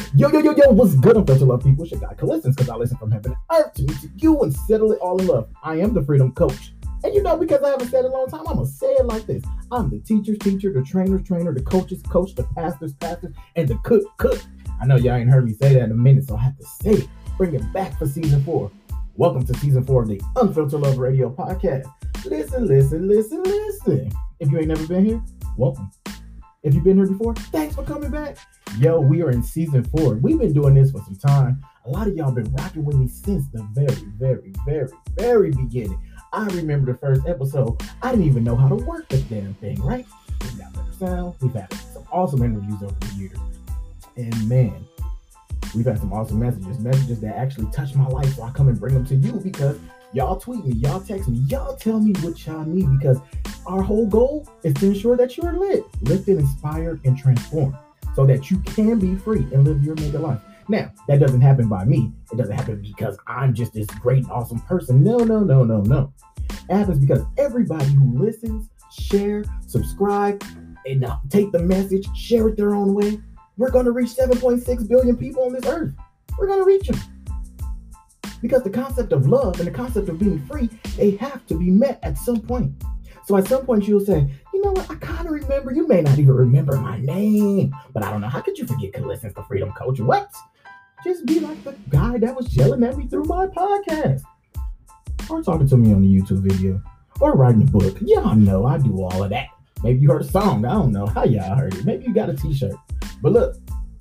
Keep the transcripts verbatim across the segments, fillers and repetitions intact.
Yo, yo, yo, yo, what's good, Unfiltered Love people? It's your guy, Listens, because I listen from heaven to earth to meet you and settle it all in love. I am the Freedom Coach. And you know, because I haven't said it in a long time, I'm going to say it like this. I'm the teacher's teacher, the trainer's trainer, the coach's coach, the pastor's pastor, and the cook cook. I know y'all ain't heard me say that in a minute, so I have to say it. Bring it back for season four. Welcome to season four of the Unfiltered Love Radio podcast. Listen, listen, listen, listen. If you ain't never been here, welcome. If you've been here before, thanks for coming back. Yo, we are in season four. We've been doing this for some time. A lot of y'all been rocking with me since the very, very, very, very beginning. I remember the first episode. I didn't even know how to work the damn thing, right? We got better sound. We've had some awesome interviews over the years. And man, we've had some awesome messages, messages that actually touch my life. So I come and bring them to you because y'all tweet me, y'all text me, y'all tell me what y'all need, because our whole goal is to ensure that you're lit, lifted, inspired, and transformed so that you can be free and live your mega life. Now, that doesn't happen by me. It doesn't happen because I'm just this great and awesome person. No, no, no, no, no. It happens because everybody who listens, share, subscribe, and uh, take the message, share it their own way. We're going to reach seven point six billion people on this earth. We're going to reach them. Because the concept of love and the concept of being free, they have to be met at some point. So at some point you'll say, you know what, I kind of remember. You may not even remember my name, but I don't know. How could you forget Listens, the Freedom Coach? What? Just be like the guy that was yelling at me through my podcast. Or talking to me on the YouTube video. Or writing a book. Y'all know I do all of that. Maybe you heard a song. I don't know how y'all heard it. Maybe you got a t-shirt. But look.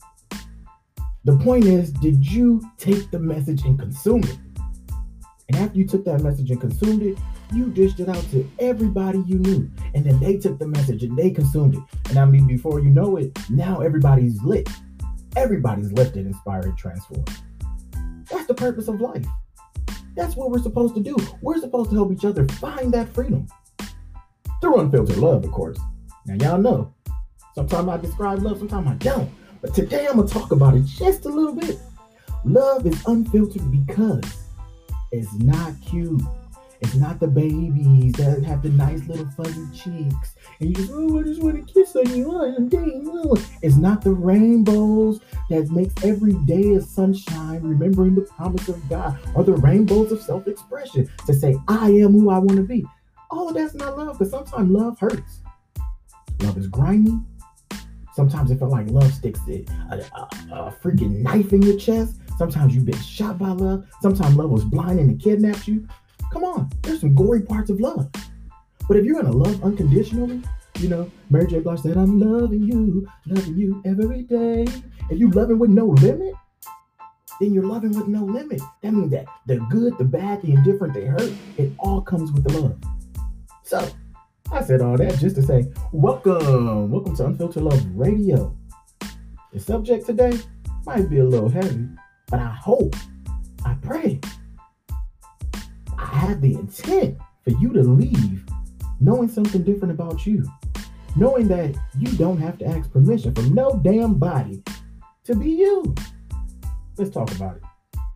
The point is, did you take the message and consume it? And after you took that message and consumed it, you dished it out to everybody you knew. And then they took the message and they consumed it. And I mean, before you know it, now everybody's lit. Everybody's lifted, inspired, transformed. That's the purpose of life. That's what we're supposed to do. We're supposed to help each other find that freedom. Through unfiltered love, of course. Now, y'all know, sometimes I describe love, sometimes I don't. But today I'm going to talk about it just a little bit. Love is unfiltered because it's not cute. It's not the babies that have the nice little fuzzy cheeks. And you just, oh, I just want to kiss on you. Oh, it's not the rainbows that makes every day a sunshine, remembering the promise of God. Or the rainbows of self-expression to say, I am who I want to be. All of that's not love, because sometimes love hurts. Love is grimy. Sometimes it felt like love sticks a, a, a freaking knife in your chest. Sometimes you've been shot by love. Sometimes love was blind and it kidnapped you. Come on, there's some gory parts of love. But if you're gonna love unconditionally, you know, Mary J. Blige said, I'm loving you, loving you every day. If you loving with no limit, then you're loving with no limit. That means that the good, the bad, the indifferent, the hurt, it all comes with the love. So, I said all that just to say, welcome, welcome to Unfiltered Love Radio. The subject today might be a little heavy, but I hope, I pray, I have the intent for you to leave knowing something different about you. Knowing that you don't have to ask permission from no damn body to be you. Let's talk about it.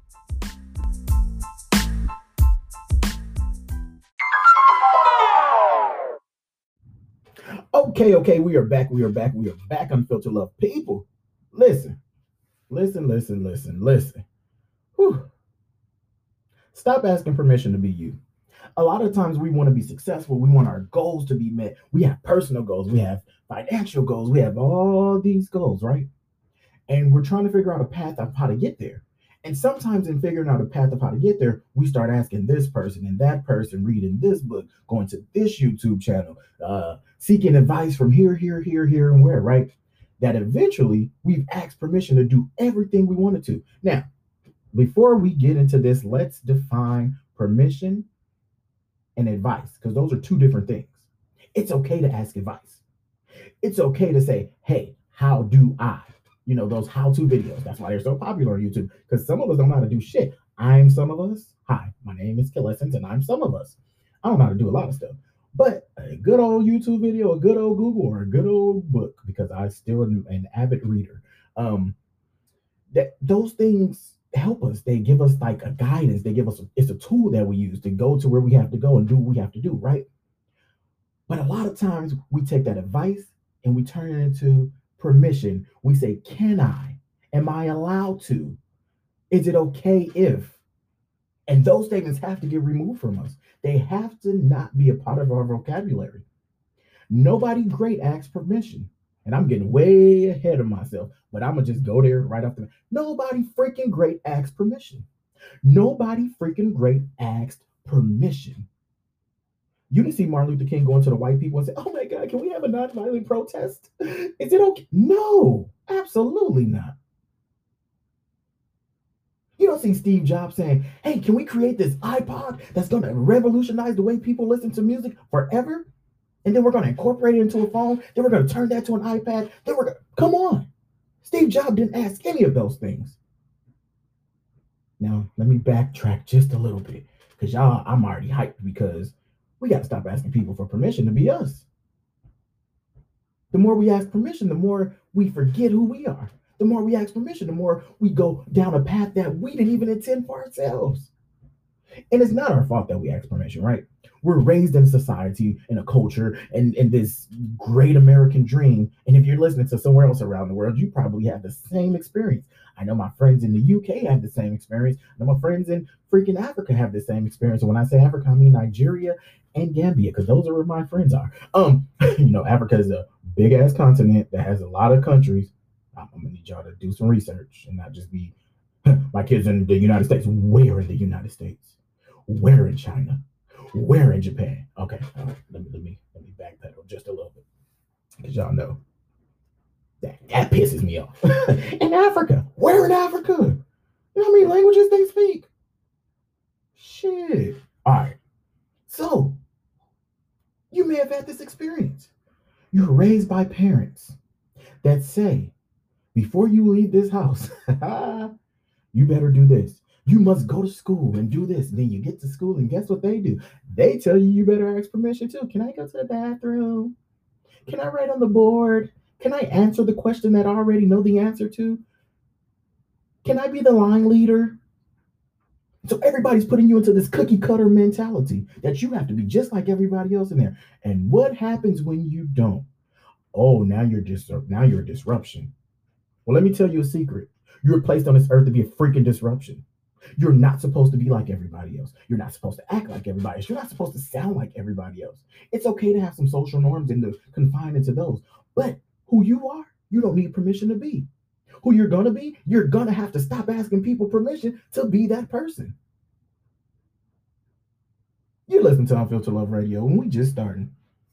Okay, okay, we are back, we are back, we are back, Unfiltered Love people. Listen, listen, listen, listen, listen. Whew. Stop asking permission to be you. A lot of times we want to be successful. We want our goals to be met. We have personal goals. We have financial goals. We have all these goals, right? And we're trying to figure out a path of how to get there. And sometimes in figuring out a path of how to get there, we start asking this person and that person, reading this book, going to this YouTube channel, uh, seeking advice from here, here, here, here, and where, right? That eventually we've asked permission to do everything we wanted to. Now, before we get into this, let's define permission and advice, because those are two different things. It's okay to ask advice. It's okay to say, hey, how do I? You know, those how-to videos. That's why they're so popular on YouTube, because some of us don't know how to do shit. I'm some of us. Hi, my name is Listens, and I'm some of us. I don't know how to do a lot of stuff. But a good old YouTube video, a good old Google, or a good old book, because I still am an avid reader. Um, that those things help us. They give us like a guidance. They give us, it's a tool that we use to go to where we have to go and do what we have to do, right? But a lot of times we take that advice and we turn it into permission. We say, can I? Am I allowed to? Is it okay if? And those statements have to get removed from us. They have to not be a part of our vocabulary. Nobody great asks permission. And I'm getting way ahead of myself, but I'm going to just go there right off the bat. Nobody freaking great asks permission. Nobody freaking great asked permission. You didn't see Martin Luther King going to the white people and say, oh my God, can we have a nonviolent protest? Is it okay? No, absolutely not. You don't see Steve Jobs saying, hey, can we create this iPod that's going to revolutionize the way people listen to music forever? And then we're going to incorporate it into a phone. Then we're going to turn that to an iPad. Then we're going to, come on. Steve Jobs didn't ask any of those things. Now, let me backtrack just a little bit because y'all, I'm already hyped because we got to stop asking people for permission to be us. The more we ask permission, the more we forget who we are. The more we ask permission, the more we go down a path that we didn't even intend for ourselves. And it's not our fault that we ask permission, right? We're raised in a society, in a culture, and in this great American dream. And if you're listening to somewhere else around the world, you probably have the same experience. I know my friends in the U K have the same experience. I know my friends in freaking Africa have the same experience. And when I say Africa, I mean Nigeria and Gambia, because those are where my friends are. Um, you know, Africa is a big ass continent that has a lot of countries. I'm gonna need y'all to do some research and not just be my kids in the United States. Where in the United States? Where in China? Where in Japan? Okay, all right, let me let me let me backpedal just a little bit because y'all know that that pisses me off. In Africa, where in Africa? You know how many languages they speak? Shit. All right. So you may have had this experience. You're raised by parents that say, before you leave this house, you better do this. You must go to school and do this. And then you get to school, and guess what they do? They tell you you better ask permission too. Can I go to the bathroom? Can I write on the board? Can I answer the question that I already know the answer to? Can I be the line leader? So everybody's putting you into this cookie cutter mentality that you have to be just like everybody else in there. And what happens when you don't? Oh, now you're just now you're a disruption. Well, let me tell you a secret. You're placed on this earth to be a freaking disruption. You're not supposed to be like everybody else. You're not supposed to act like everybody else. You're not supposed to sound like everybody else. It's okay to have some social norms and to confine into those. But who you are, you don't need permission to be. Who you're going to be, you're going to have to stop asking people permission to be that person. You listen to Unfiltered Love Radio, and we just starting.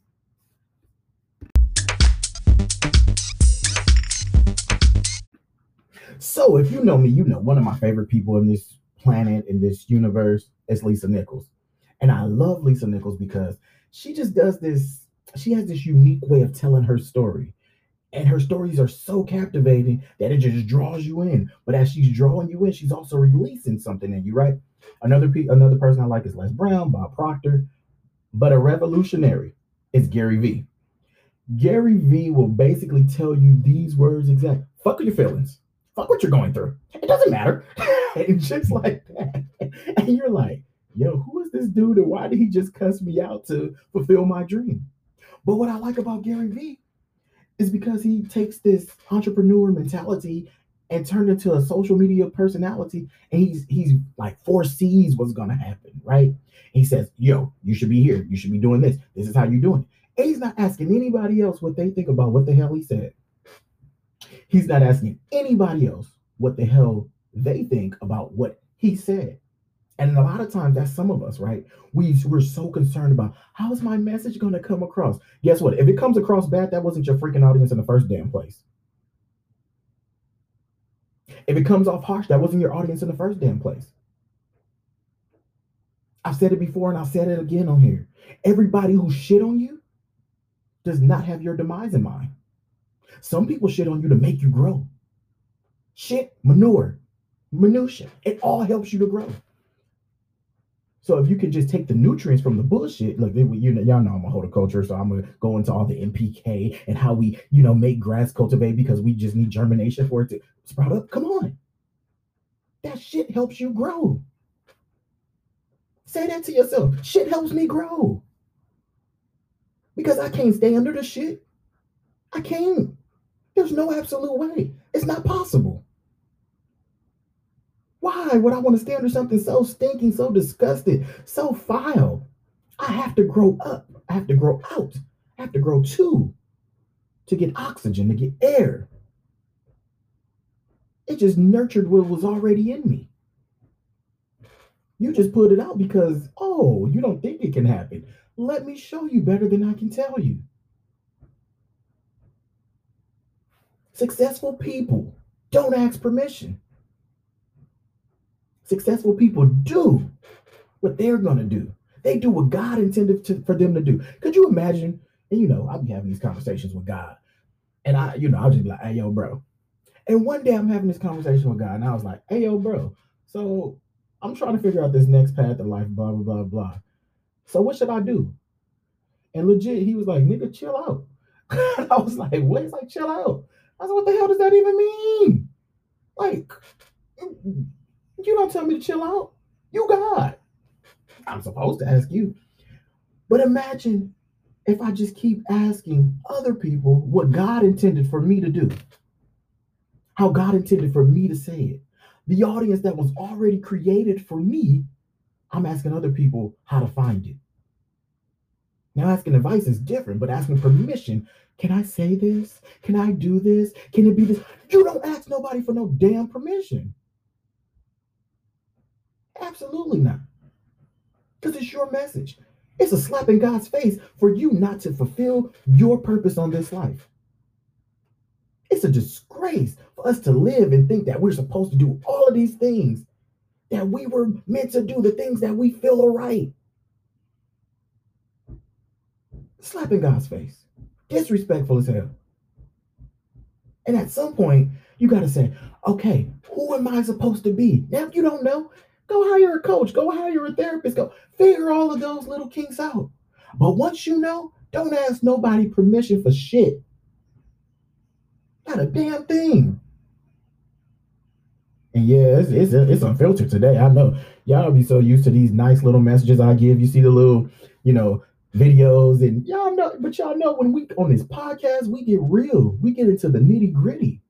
So if you know me, you know one of my favorite people in this planet, in this universe, is Lisa Nichols. And I love Lisa Nichols because she just does this, she has this unique way of telling her story. And her stories are so captivating that it just draws you in. But as she's drawing you in, she's also releasing something in you, right? Another pe- another person I like is Les Brown, Bob Proctor. But a revolutionary is Gary Vee. Gary Vee will basically tell you these words exact. Fuck with your feelings. Fuck what you're going through. It doesn't matter. And just like that. And you're like, yo, who is this dude and why did he just cuss me out to fulfill my dream? But what I like about Gary Vee is because he takes this entrepreneur mentality and turned it into a social media personality, and he's he's like foresees what's gonna happen, right? He says, yo, you should be here, you should be doing this, this is how you're doing it. And he's not asking anybody else what they think about what the hell he said. He's not asking anybody else what the hell they think about what he said. And a lot of times that's some of us, right? We, we're so concerned about how is my message going to come across? Guess what? If it comes across bad, that wasn't your freaking audience in the first damn place. If it comes off harsh, that wasn't your audience in the first damn place. I've said it before and I'll say it again on here. Everybody who shit on you does not have your demise in mind. Some people shit on you to make you grow. Shit, manure, minutia, it all helps you to grow. So if you can just take the nutrients from the bullshit, look, you know, y'all know I'm a horticulture, so I'm gonna go into all the N P K and how we, you know, make grass cultivate because we just need germination for it to sprout up. Come on, that shit helps you grow. Say that to yourself. Shit helps me grow because I can't stay under the shit. I can't. There's no absolute way. It's not possible. Why would I want to stay under something so stinking, so disgusting, so vile? I have to grow up. I have to grow out. I have to grow too to get oxygen, to get air. It just nurtured what was already in me. You just put it out because, oh, you don't think it can happen. Let me show you better than I can tell you. Successful people don't ask permission. Successful people do what they're going to do. They do what God intended to, for them to do. Could you imagine? And you know, I'll be having these conversations with God. And I, you know, I'll just be like, hey, yo, bro. And one day I'm having this conversation with God, and I was like, hey, yo, bro. So I'm trying to figure out this next path of life, blah, blah, blah, blah. So what should I do? And legit, he was like, nigga, chill out. I was like, what? He's like, chill out. I said, what the hell does that even mean? Like, you don't tell me to chill out. You God. I'm supposed to ask you. But imagine if I just keep asking other people what God intended for me to do, how God intended for me to say it. The audience that was already created for me, I'm asking other people how to find it. Now, asking advice is different, but asking permission, can I say this? Can I do this? Can it be this? You don't ask nobody for no damn permission. Absolutely not. Because it's your message. It's a slap in God's face for you not to fulfill your purpose on this life. It's a disgrace for us to live and think that we're supposed to do all of these things, that we were meant to do, the things that we feel are right. Slap in God's face. Disrespectful as hell. And at some point, you got to say, okay, who am I supposed to be? Now, if you don't know, go hire a coach, go hire a therapist, go figure all of those little kinks out. But once you know, don't ask nobody permission for shit. Not a damn thing. And yeah, it's, it's, it's unfiltered today. I know y'all be so used to these nice little messages I give. You see the little, you know, videos, and y'all know, but y'all know when we on this podcast, we get real. We get into the nitty gritty.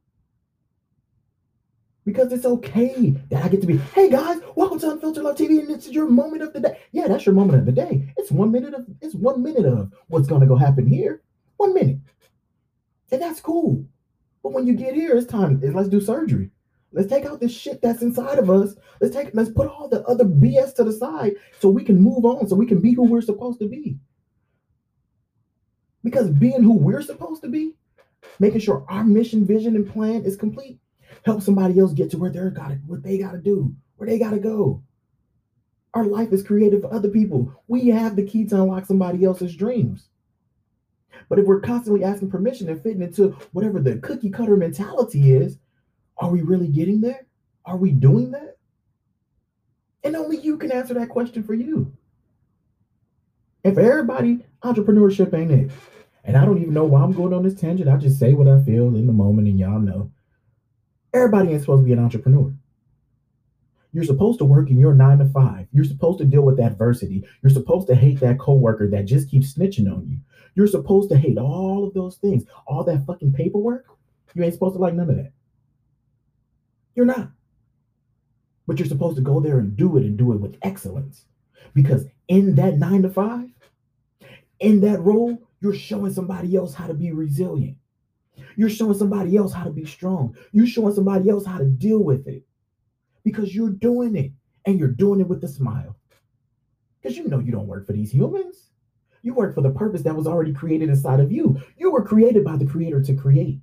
Because it's okay that I get to be, hey guys, welcome to Unfiltered Love T V, and it's your moment of the day. Yeah, that's your moment of the day. It's one minute of it's one minute of what's gonna go happen here. One minute. And that's cool. But when you get here, it's time. Let's do surgery. Let's take out this shit that's inside of us. Let's take let's put all the other B S to the side so we can move on, so we can be who we're supposed to be. Because being who we're supposed to be, making sure our mission, vision, and plan is complete, help somebody else get to where they're got what they gotta do, where they gotta go. Our life is created for other people. We have the key to unlock somebody else's dreams. But if we're constantly asking permission and fitting into whatever the cookie cutter mentality is, are we really getting there? Are we doing that? And only you can answer that question for you. And for everybody, entrepreneurship ain't it. And I don't even know why I'm going on this tangent. I just say what I feel in the moment, and y'all know. Everybody ain't supposed to be an entrepreneur. You're supposed to work in your nine to five. You're supposed to deal with adversity. You're supposed to hate that coworker that just keeps snitching on you. You're supposed to hate all of those things, all that fucking paperwork. You ain't supposed to like none of that. You're not. But you're supposed to go there and do it and do it with excellence. Because in that nine to five, in that role, you're showing somebody else how to be resilient. You're showing somebody else how to be strong. You're showing somebody else how to deal with it. Because you're doing it, and you're doing it with a smile. Because you know you don't work for these humans. You work for the purpose that was already created inside of you. You were created by the Creator to create.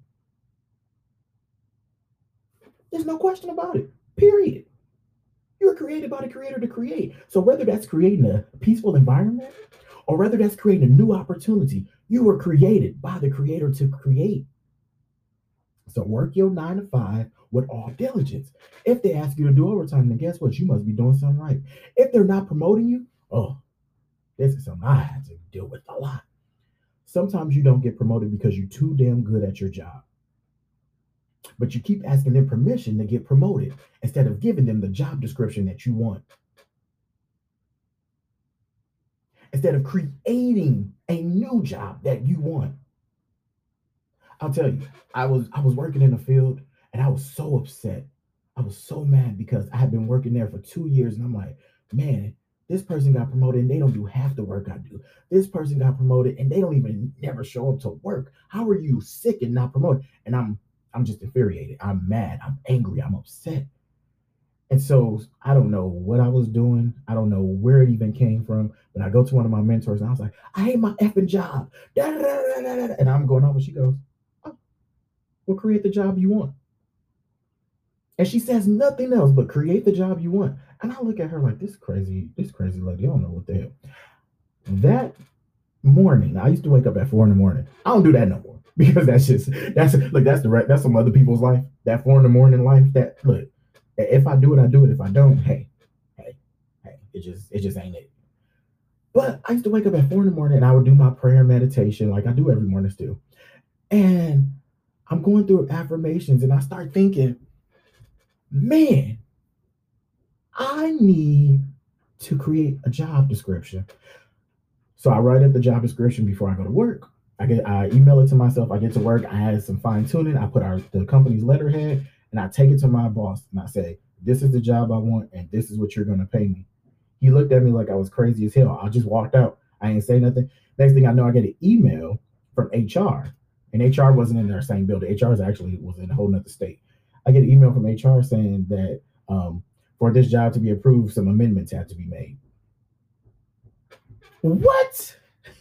There's no question about it. Period. You were created by the Creator to create. So whether that's creating a peaceful environment or whether that's creating a new opportunity, you were created by the Creator to create. So work your nine to five with all diligence. If they ask you to do overtime, then guess what? You must be doing something right. If they're not promoting you, oh, this is something I had to deal with a lot. Sometimes you don't get promoted because you're too damn good at your job. But you keep asking them permission to get promoted instead of giving them the job description that you want. Instead of creating a new job that you want. I'll tell you, I was I was working in the field and I was so upset. I was so mad because I had been working there for two years, and I'm like, man, this person got promoted and they don't do half the work I do. This person got promoted and they don't even never show up to work. How are you sick and not promoted? And I'm I'm just infuriated. I'm mad. I'm angry. I'm upset. And so I don't know what I was doing. I don't know where it even came from. But I go to one of my mentors and I was like, I hate my effing job. Da, da, da, da, da. And I'm going off and she goes, oh, well, create the job you want. And she says nothing else but create the job you want. And I look at her like, this crazy, this crazy lady. I don't know what the hell. That morning, I used to wake up at four in the morning. I don't do that no more because that's just that's like that's the right that's some other people's life. That four in the morning life. That look, if I do it, I do it. If I don't, hey, hey, hey, it just it just ain't it. But I used to wake up at four in the morning and I would do my prayer and meditation like I do every morning still. And I'm going through affirmations and I start thinking, man, I need to create a job description. So I write up the job description before I go to work. I get I email it to myself. I get to work. I add some fine tuning. I put our the company's letterhead and I take it to my boss and I say, this is the job I want and this is what you're gonna pay me. He looked at me like I was crazy as hell. I just walked out. I ain't say nothing. Next thing I know, I get an email from H R. And H R wasn't in their same building. H R is actually was in a whole nother state. I get an email from H R saying that um, for this job to be approved, some amendments have to be made. What?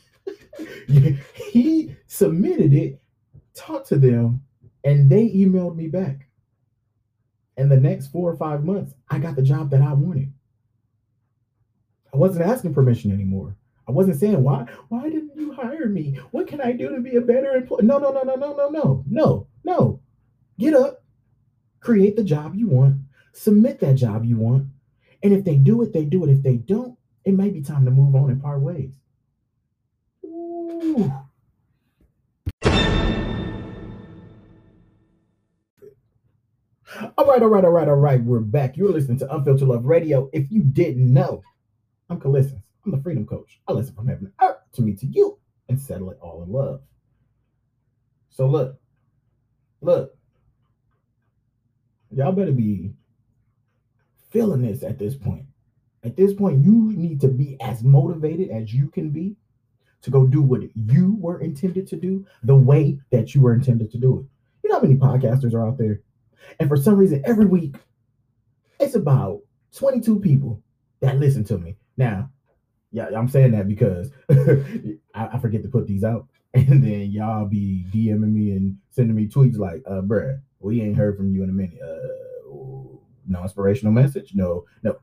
He submitted it, talked to them, and they emailed me back. And the next four or five months, I got the job that I wanted. I wasn't asking permission anymore. I wasn't saying, why, why didn't you hire me? What can I do to be a better employee? No, no, no, no, no, no, no, no, no. Get up, create the job you want, submit that job you want. And if they do it, they do it. If they don't, it may be time to move on and part ways. Ooh. All right, all right, all right, all right. We're back. You're listening to Unfiltered Love Radio. If you didn't know, I'm Kalissons. I'm the Freedom Coach. I listen from heaven to earth to me to you and settle it all in love. So look, look, y'all better be feeling this at this point. At this point, you need to be as motivated as you can be to go do what you were intended to do the way that you were intended to do it. You know how many podcasters are out there? And for some reason, every week, it's about twenty-two people that listen to me. Now, yeah, I'm saying that because I, I forget to put these out. And then y'all be DMing me and sending me tweets like, uh, bruh, we ain't heard from you in a minute. Uh, no inspirational message? No, no.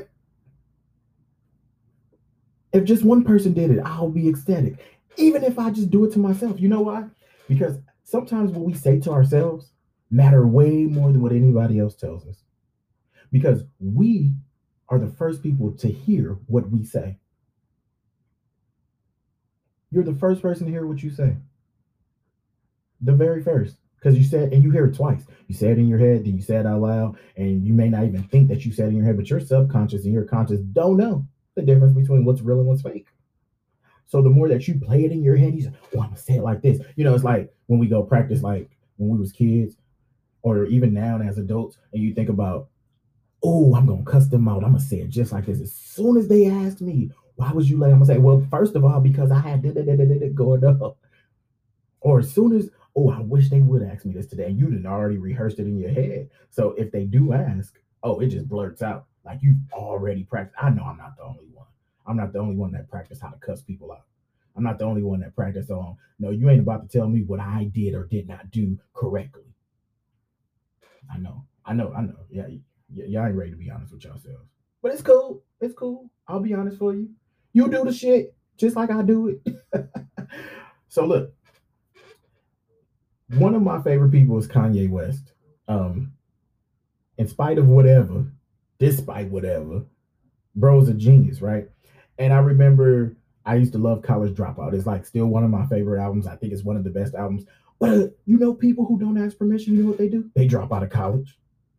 If just one person did it, I'll be ecstatic. Even if I just do it to myself. You know why? Because sometimes what we say to ourselves matter way more than what anybody else tells us. Because we are the first people to hear what we say. You're the first person to hear what you say. The very first. Because you said, and you hear it twice. You say it in your head, then you say it out loud, and you may not even think that you said it in your head, but your subconscious and your conscious don't know the difference between what's real and what's fake. So the more that you play it in your head, you say, oh, I'm gonna say it like this. You know, it's like when we go practice, like when we was kids, or even now as adults, and you think about, oh, I'm gonna cuss them out. I'm gonna say it just like this. As soon as they ask me, why was you late? I'm gonna say, well, first of all, because I had it going up. Or as soon as, oh, I wish they would ask me this today. And you didn't already rehearsed it in your head. So if they do ask, oh, it just blurts out. Like you've already practiced. I know I'm not the only one. I'm not the only one that practiced how to cuss people out. I'm not the only one that practiced on, no, you ain't about to tell me what I did or did not do correctly. I know, I know, I know. Yeah, y- y'all ain't ready to be honest with yourselves. But it's cool. It's cool. I'll be honest for you. You do the shit just like I do it. So look, one of my favorite people is Kanye West. Um, in spite of whatever, despite whatever, bro's a genius, right? And I remember I used to love College Dropout. It's like still one of my favorite albums. I think it's one of the best albums. But uh, you know, people who don't ask permission, you know what they do? They drop out of college.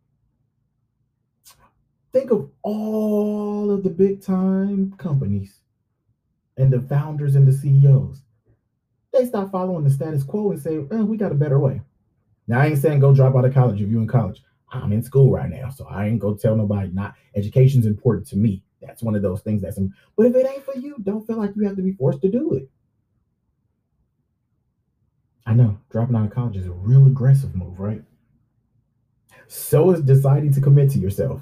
Think of all of the big time companies and the founders and the C E Os. They stop following the status quo and say, eh, we got a better way. Now, I ain't saying go drop out of college if you're in college. I'm in school right now, so I ain't gonna tell nobody not education's important to me. That's one of those things that's, but if it ain't for you, don't feel like you have to be forced to do it. I know dropping out of college is a real aggressive move, right? So is deciding to commit to yourself.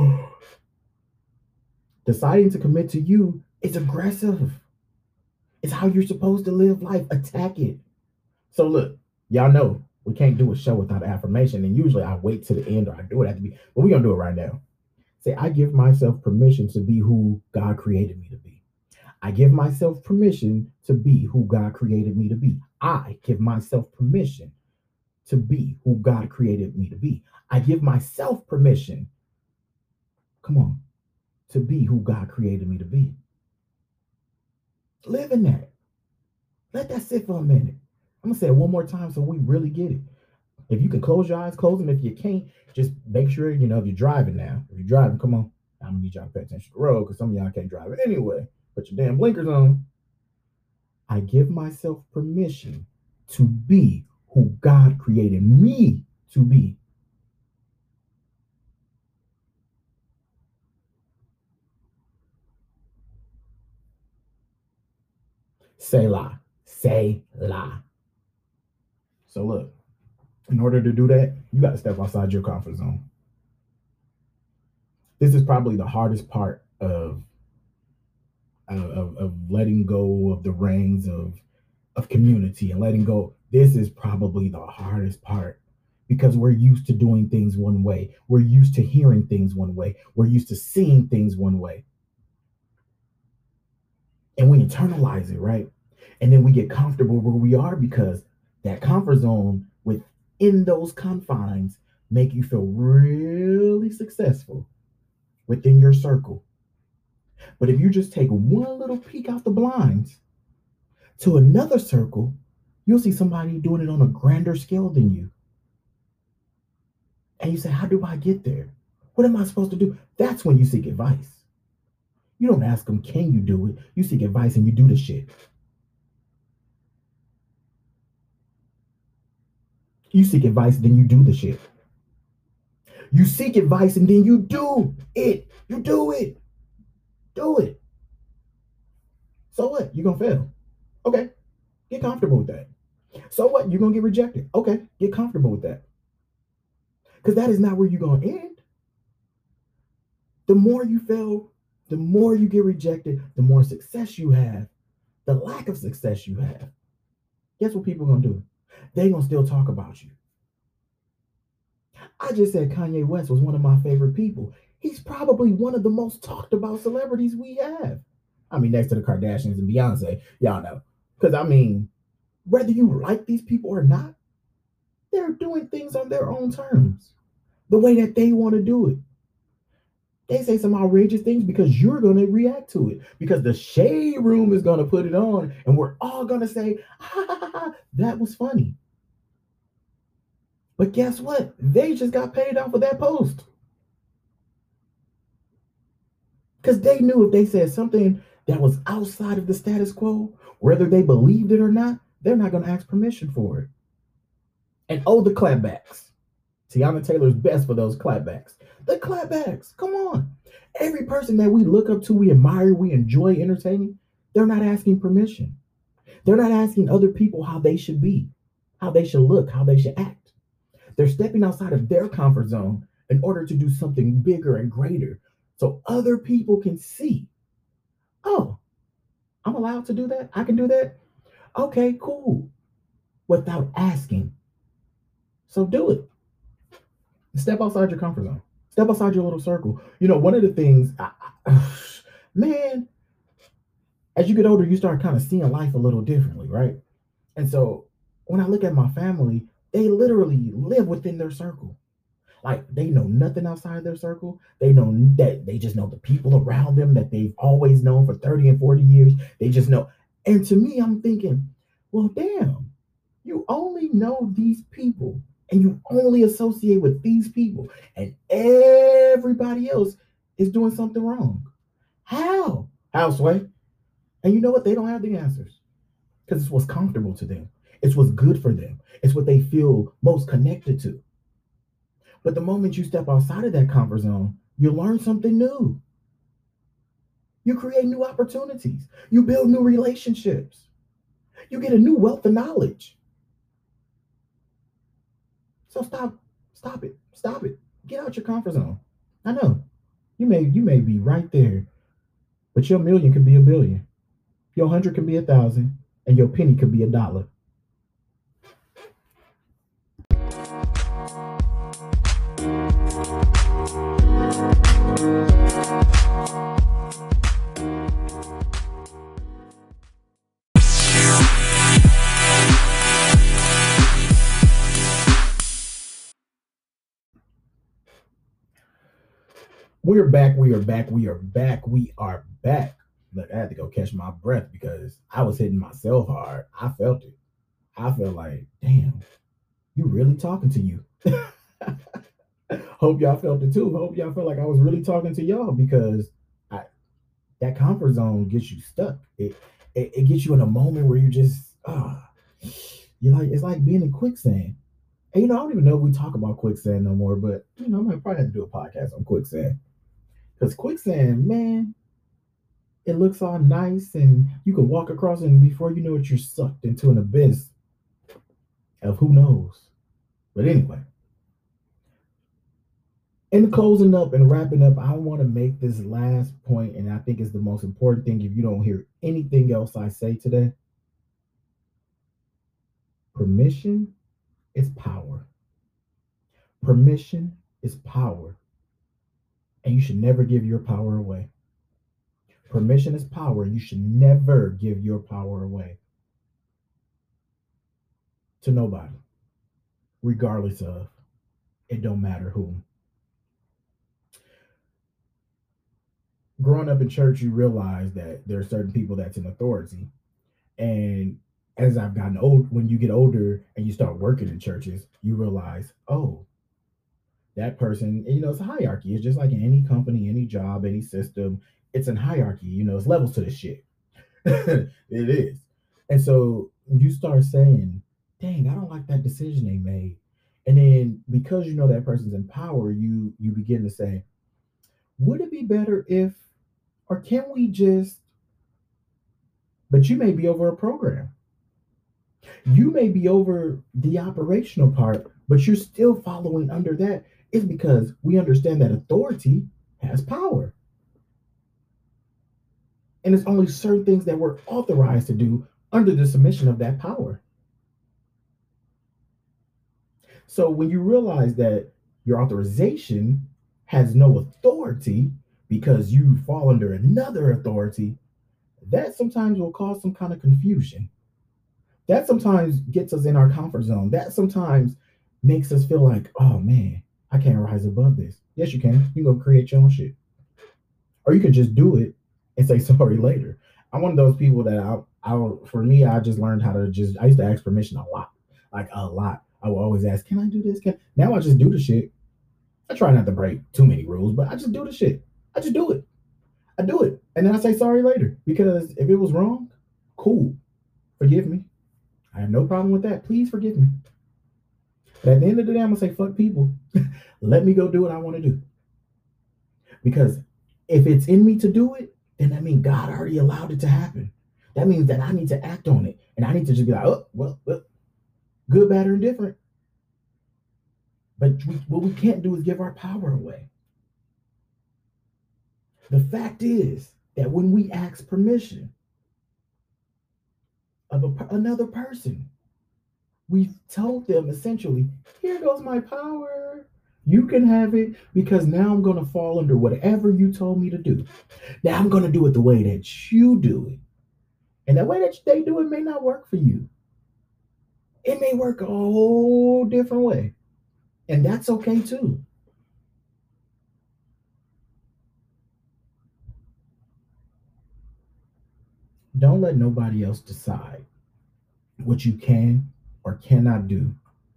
Deciding to commit to you is aggressive. It's how you're supposed to live life. Attack it. So look, y'all know we can't do a show without affirmation. And usually I wait to the end or I do it at the beginning, but we're gonna do it right now. Say, I give myself permission to be who God created me to be. I give myself permission to be who God created me to be. I give myself permission to be who God created me to be. I give myself permission, come on, to be who God created me to be. Live in that. Let that sit for a minute. I'm gonna say it one more time so we really get it. If you can close your eyes, close them. If you can't, just make sure, you know, if you're driving now. If you're driving, come on. I'm gonna need y'all to pay attention to the road because some of y'all can't drive it anyway. Put your damn blinkers on. I give myself permission to be who God created me to be. Say la. Say la. So look, in order to do that, you got to step outside your comfort zone. This is probably the hardest part of of, of letting go of the reins of of community and letting go. This is probably the hardest part because we're used to doing things one way. We're used to hearing things one way. We're used to seeing things one way. And we internalize it, right? And then we get comfortable where we are because that comfort zone within those confines make you feel really successful within your circle. But if you just take one little peek out the blinds to another circle, you'll see somebody doing it on a grander scale than you. And you say, how do I get there? What am I supposed to do? That's when you seek advice. You don't ask them, can you do it? You seek advice and you do the shit. You seek advice, then you do the shit. You seek advice and then you do it. You do it. Do it. So what? You're going to fail. Okay. Get comfortable with that. So what? You're going to get rejected. Okay. Get comfortable with that. Because that is not where you're going to end. The more you fail, the more you get rejected, the more success you have, the lack of success you have. Guess what people are going to do? They're going to still talk about you. I just said Kanye West was one of my favorite people. He's probably one of the most talked about celebrities we have. I mean, next to the Kardashians and Beyonce, y'all know. Because, I mean, whether you like these people or not, they're doing things on their own terms, the way that they want to do it. They say some outrageous things because you're going to react to it, because the shade room is going to put it on, and we're all going to say, ha, ha, ha, ha, that was funny. But guess what? They just got paid off of that post. Because they knew if they said something that was outside of the status quo, whether they believed it or not, they're not going to ask permission for it. And oh, the clapbacks. Teyana Taylor's best for those clapbacks. The clapbacks, come on. Every person that we look up to, we admire, we enjoy entertaining, they're not asking permission. They're not asking other people how they should be, how they should look, how they should act. They're stepping outside of their comfort zone in order to do something bigger and greater so other people can see, oh, I'm allowed to do that? I can do that? Okay, cool. Without asking. So do it. Step outside your comfort zone. Step outside your little circle. You know, one of the things, I, I, man, as you get older, you start kind of seeing life a little differently, right? And so when I look at my family, they literally live within their circle. Like they know nothing outside their circle. They know that they just know the people around them that they've always known for thirty and forty years. They just know. And to me, I'm thinking, well, damn, you only know these people and you only associate with these people and everybody else is doing something wrong. How? How, Sway? And you know what? They don't have the answers because it's what's comfortable to them. It's what's good for them. It's what they feel most connected to. But the moment you step outside of that comfort zone, you learn something new. You create new opportunities. You build new relationships. You get a new wealth of knowledge. So stop, stop it, stop it. Get out your comfort zone. I know you may you may be right there, but your million could be a billion. Your hundred could be a thousand, and your penny could be a dollar. We are back. We are back. We are back. We are back. Look, I had to go catch my breath because I was hitting myself hard. I felt it. I felt like, damn, you really talking to you. Hope y'all felt it too. Hope y'all felt like I was really talking to y'all because I, that comfort zone gets you stuck. It, it it gets you in a moment where you just ah, you like it's like being in quicksand. And you know, I don't even know if we talk about quicksand no more, but you know, I might probably have to do a podcast on quicksand. Because quicksand, man, it looks all nice and you can walk across it and before you know it, you're sucked into an abyss of who knows. But anyway, in closing up and wrapping up, I want to make this last point, and I think it's the most important thing if you don't hear anything else I say today. Permission is power. Permission is power. And you should never give your power away. Permission is power. You should never give your power away to nobody, regardless of, it don't matter who. Growing up in church, you realize that there are certain people that's in authority. And as I've gotten old, when you get older and you start working in churches, you realize, oh, that person, you know, it's a hierarchy. It's just like in any company, any job, any system, it's a hierarchy. You know, it's levels to this shit. It is. And so you start saying, dang, I don't like that decision they made. And then because you know that person's in power, you you begin to say, would it be better if, or can we just, but you may be over a program. You may be over the operational part, but you're still following under that. It's because we understand that authority has power. And it's only certain things that we're authorized to do under the submission of that power. So when you realize that your authorization has no authority because you fall under another authority, that sometimes will cause some kind of confusion. That sometimes gets us in our comfort zone. That sometimes makes us feel like, oh man, I can't rise above this. Yes, you can. You can go create your own shit. Or you can just do it and say sorry later. I'm one of those people that I, I for me, I just learned how to just, I used to ask permission a lot, like a lot. I will always ask, can I do this? Can Now I just do the shit. I try not to break too many rules, but I just do the shit. I just do it. I do it. And then I say sorry later because if it was wrong, cool. Forgive me. I have no problem with that. Please forgive me. But at the end of the day, I'm going to say, fuck people. Let me go do what I want to do. Because if it's in me to do it, then that means God already allowed it to happen. That means that I need to act on it. And I need to just be like, oh, well, well good, bad, or indifferent. But we, what we can't do is give our power away. The fact is that when we ask permission of a, another person, we've told them essentially, here goes my power. You can have it because now I'm going to fall under whatever you told me to do. Now I'm going to do it the way that you do it. And the way that they do it may not work for you. It may work a whole different way. And that's okay too. Don't let nobody else decide what you can or cannot do.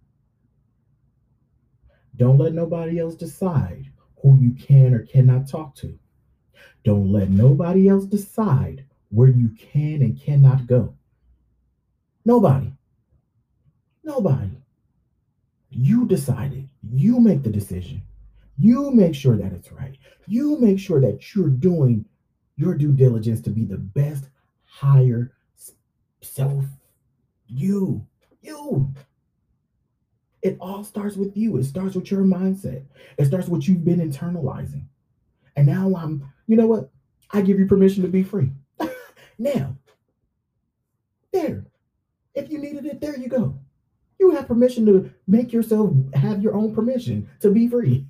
Don't let nobody else decide who you can or cannot talk to. Don't let nobody else decide where you can and cannot go. Nobody. Nobody. You decided. You make the decision. You make sure that it's right. You make sure that you're doing your due diligence to be the best higher self. You. You. It all starts with you. It starts with your mindset. It starts with what you've been internalizing. And now I'm, you know what? I give you permission to be free. Now, there. If you needed it, there you go. You have permission to make yourself have your own permission to be free.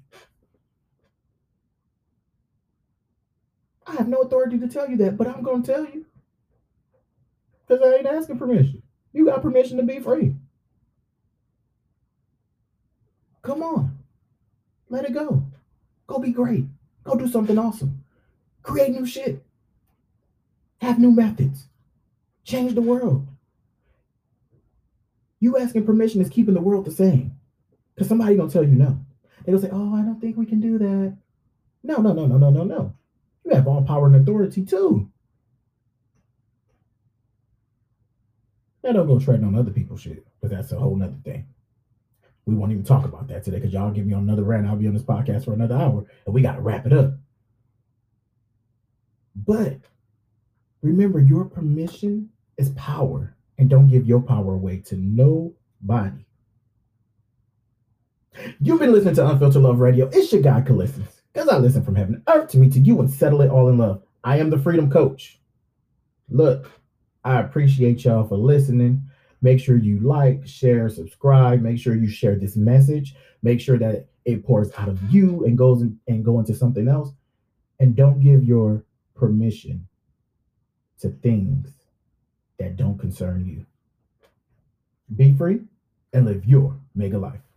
I have no authority to tell you that, but I'm going to tell you because I ain't asking permission. You got permission to be free. Come on. Let it go. Go be great. Go do something awesome. Create new shit. Have new methods. Change the world. You asking permission is keeping the world the same. Because somebody gonna tell you no. They'll say, oh, I don't think we can do that. No, no, no, no, no, no, no. You have all power and authority too. Now don't go treading on other people's shit, because that's a whole nother thing. We won't even talk about that today because y'all give me on another rant. I'll be on this podcast for another hour and we got to wrap it up. But remember, your permission is power, and don't give your power away to nobody. You've been listening to Unfiltered Love Radio. It's your guy, Callistus, because I listen from heaven to earth to meet to you and settle it all in love. I am the Freedom Coach. Look, I appreciate y'all for listening. Make sure you like, share, subscribe. Make sure you share this message. Make sure that it pours out of you and goes in, and go into something else. And don't give your permission to things that don't concern you. Be free and live your mega life.